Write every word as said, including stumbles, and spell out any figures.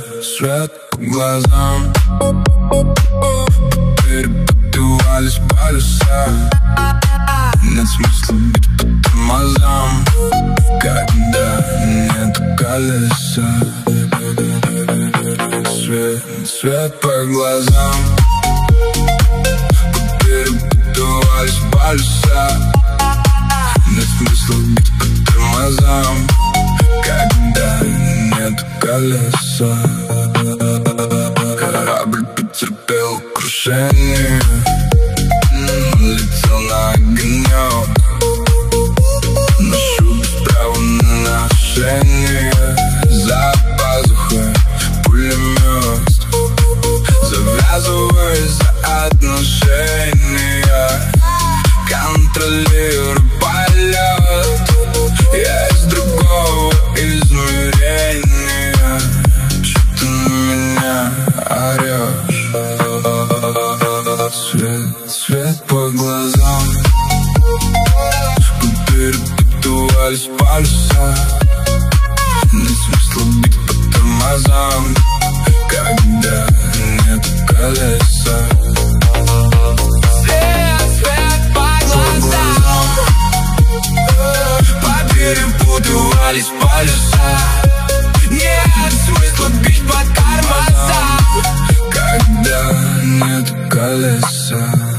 свет по глазам, перепутывались полюса. Нет смысла бить по тормозам, когда нету колеса. Свет, свет по глазам, перепутывались полюса. Нет смысла бить по тормозам, когда нет колеса. Корабль потерпел крушение, летел на огонек. Ношу без права на ношение, за пазухой пулемет. Завязывай за отношения, контролирую полет. Я из другого измерения, что ты на меня орешь. Свет, свет по глазам, перепутывались полюса. Нет смысла бить по тормозам, когда нет колеса. Свет, свет по глазам, Перепутывались полюса. нет смысла бить по тормозам, когда нет колеса.